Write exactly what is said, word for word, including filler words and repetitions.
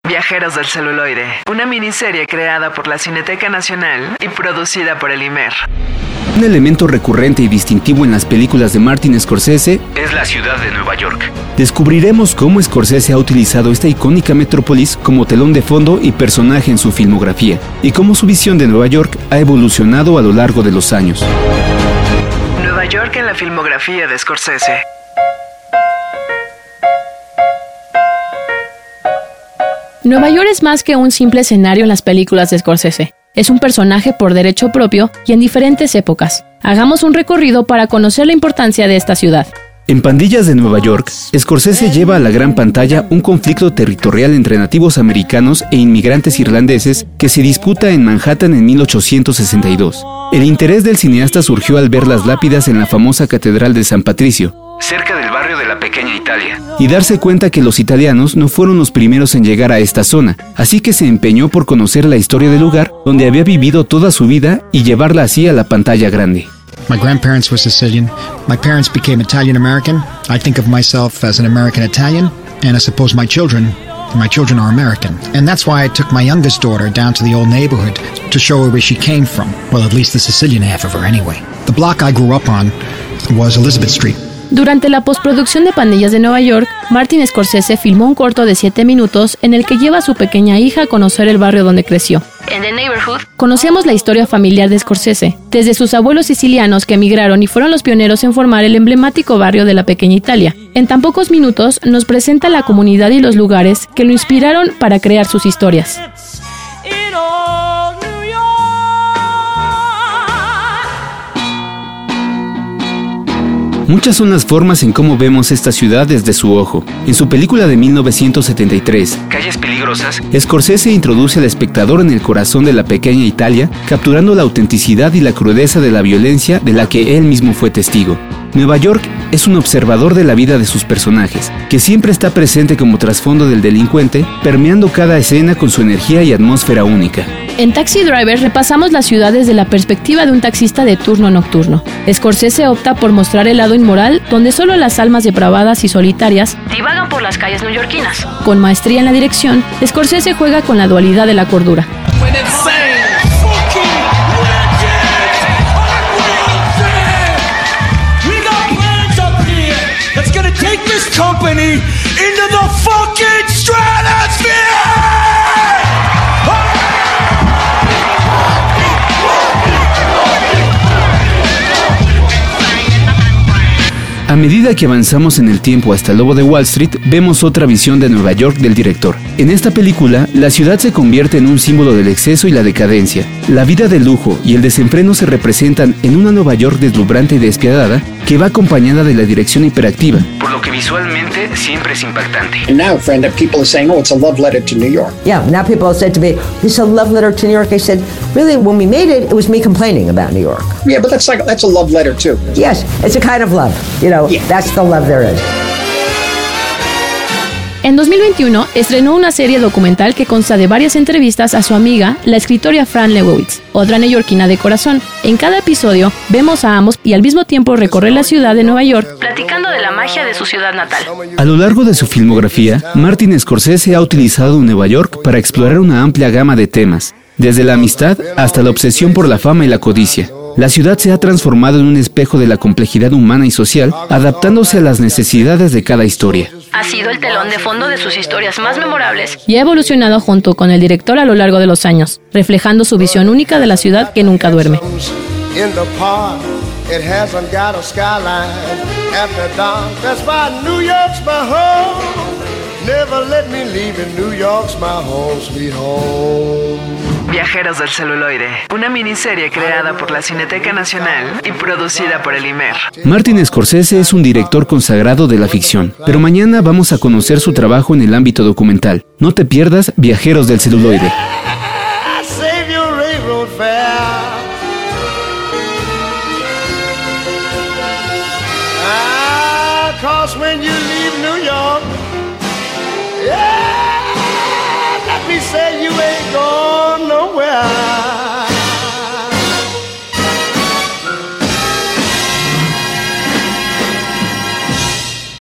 Viajeros del celuloide, una miniserie creada por la Cineteca Nacional y producida por el I M E R. Un elemento recurrente y distintivo en las películas de Martin Scorsese es la ciudad de Nueva York. Descubriremos cómo Scorsese ha utilizado esta icónica metrópolis como telón de fondo y personaje en su filmografía, y cómo su visión de Nueva York ha evolucionado a lo largo de los años. Nueva York en la filmografía de Scorsese. Nueva York es más que un simple escenario en las películas de Scorsese. Es un personaje por derecho propio y en diferentes épocas. Hagamos un recorrido para conocer la importancia de esta ciudad. En Pandillas de Nueva York, Scorsese lleva a la gran pantalla un conflicto territorial entre nativos americanos e inmigrantes irlandeses que se disputa en Manhattan en mil ochocientos sesenta y dos. El interés del cineasta surgió al ver las lápidas en la famosa Catedral de San Patricio, cerca del barrio de la Pequeña Italia, y darse cuenta que los italianos no fueron los primeros en llegar a esta zona, así que se empeñó por conocer la historia del lugar donde había vivido toda su vida y llevarla así a la pantalla grande. My grandparents were Sicilian. My parents became Italian-American. I think of myself as an American-Italian, and I suppose my children, my children are American. And that's why I took my youngest daughter down to the old neighborhood to show her where she came from. Well, at least the Sicilian half of her anyway. The block I grew up on was Elizabeth Street. Durante la postproducción de Pandillas de Nueva York, Martin Scorsese filmó un corto de siete minutos en el que lleva a su pequeña hija a conocer el barrio donde creció. En The Neighborhood, conocemos la historia familiar de Scorsese, desde sus abuelos sicilianos que emigraron y fueron los pioneros en formar el emblemático barrio de la Pequeña Italia. En tan pocos minutos nos presenta la comunidad y los lugares que lo inspiraron para crear sus historias. Muchas son las formas en cómo vemos esta ciudad desde su ojo. En su película de mil novecientos setenta y tres, Calles Peligrosas, Scorsese introduce al espectador en el corazón de la pequeña Italia, capturando la autenticidad y la crudeza de la violencia de la que él mismo fue testigo. Nueva York es un observador de la vida de sus personajes, que siempre está presente como trasfondo del delincuente, permeando cada escena con su energía y atmósfera única. En Taxi Driver repasamos la ciudad desde la perspectiva de un taxista de turno nocturno. Scorsese opta por mostrar el lado inmoral, donde solo las almas depravadas y solitarias divagan por las calles neoyorquinas. Con maestría en la dirección, Scorsese juega con la dualidad de la cordura. Company into the fucking stratosphere! A medida que avanzamos en el tiempo hasta el Lobo de Wall Street, vemos otra visión de Nueva York del director. En esta película, la ciudad se convierte en un símbolo del exceso y la decadencia. La vida de lujo y el desenfreno se representan en una Nueva York deslumbrante y despiadada que va acompañada de la dirección hiperactiva, por lo que visualmente siempre es impactante. And now, friend, people are saying, oh, it's a love letter to New York. Yeah, now people have said to me, it's a love letter to New York. I said, really, when we made it, it was me complaining about New York. Yeah, but that's like that's a love letter too. Yes, it's a kind of love. You know, yeah. That's the love there is. En dos mil veintiuno estrenó una serie documental que consta de varias entrevistas a su amiga, la escritora Fran Lebowitz, otra neoyorquina de corazón. En cada episodio vemos a ambos y al mismo tiempo recorrer la ciudad de Nueva York, platicando de la magia de su ciudad natal. A lo largo de su filmografía, Martin Scorsese ha utilizado Nueva York para explorar una amplia gama de temas, desde la amistad hasta la obsesión por la fama y la codicia. La ciudad se ha transformado en un espejo de la complejidad humana y social, adaptándose a las necesidades de cada historia. Ha sido el telón de fondo de sus historias más memorables y ha evolucionado junto con el director a lo largo de los años, reflejando su visión única de la ciudad que nunca duerme. Viajeros del celuloide, una miniserie creada por la Cineteca Nacional y producida por el I M E R. Martin Scorsese es un director consagrado de la ficción, pero mañana vamos a conocer su trabajo en el ámbito documental. No te pierdas Viajeros del celuloide.